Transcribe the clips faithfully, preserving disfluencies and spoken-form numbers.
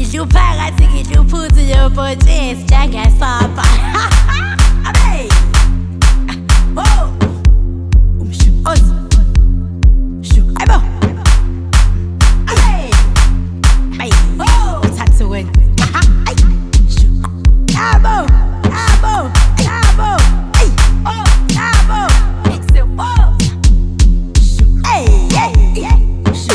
Ngihlupha ngihluphuthi yobhotshisi njengesapha. Abe. Oh. Umshu. Os. Shu. Aybo. Abe. Ay. Oh. Uthathe wena. Aha. Ay. Shu. Yabo. Yabo. Yabo. Ay. Oh. Yabo. Mix it. Oh. Shu. Ay. Ay. Ay. Shu.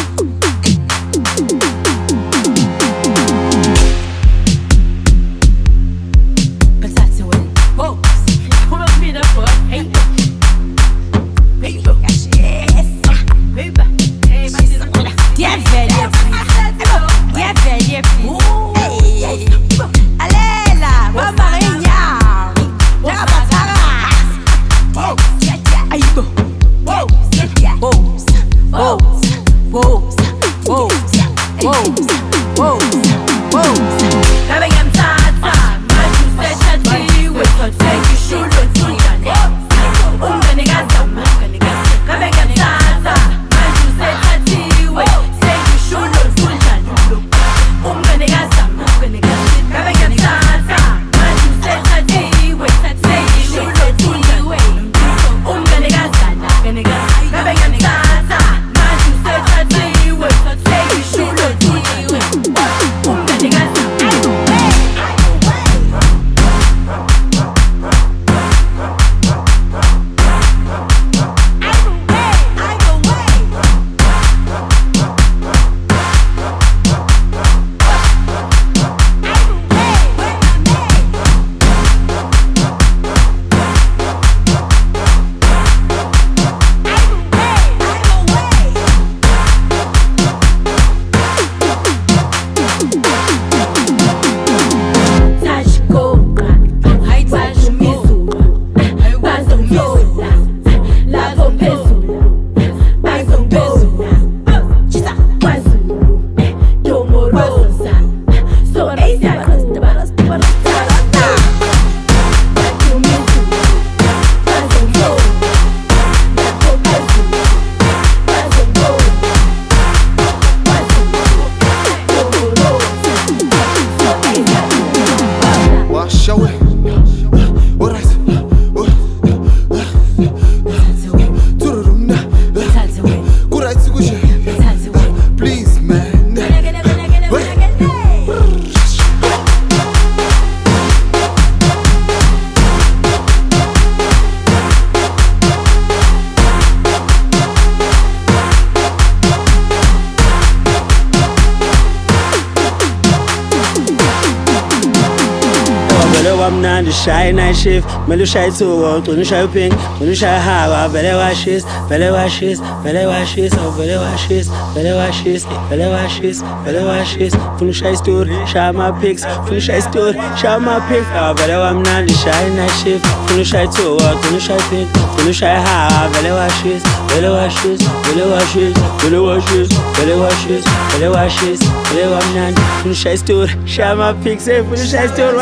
Shy night shift, melu shy two, tunu shy pink, tunu shy hawa, vele washes, vele washes, vele washes, oh vele washes, vele washes, vele washes, vele washes, tunu shy stood, shy my pics, tunu shy stood, shy my pics, oh vele wamnandi shy night shift, tunu shy two, tunu shy pink, tunu shy hawa, vele washes, vele washes, vele washes, vele washes, vele washes, vele washes, vele wamnandi, tunu shy stood, shy my pics, tunu shy stood,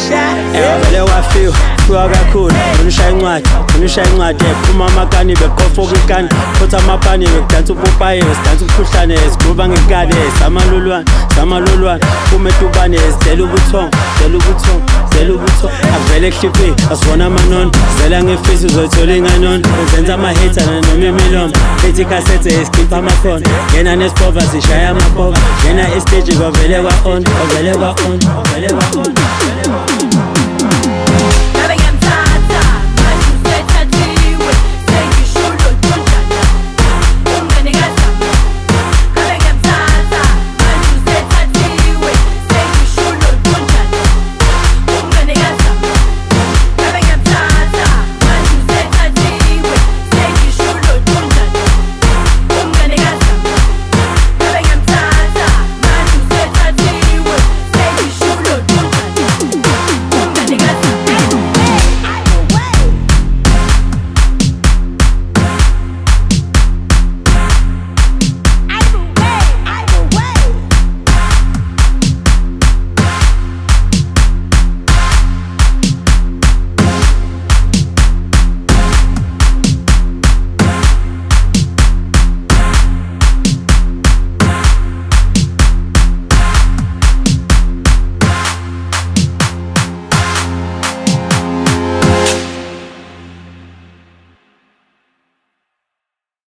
washa. I feel feel kakhulu unisha incwadi unisha incwadi ephuma amakani bekofoka ikani putha amapani bedansa upopaye sidansa ukhuhlane sigruba ngekade samalulwane samalulwane kumetubane sicela ubuthongo sicela ubuthongo sicela ubuthongo avele ekhiphi asibona amanono zela ngefisi uzothola inganono uzenza ama-hater noma imilomo ethi cassette esikhipha amakhono yena nesipova sishaya amapova yena estage kwavele kwa-on kwavele kwa-on kwavele kwa-on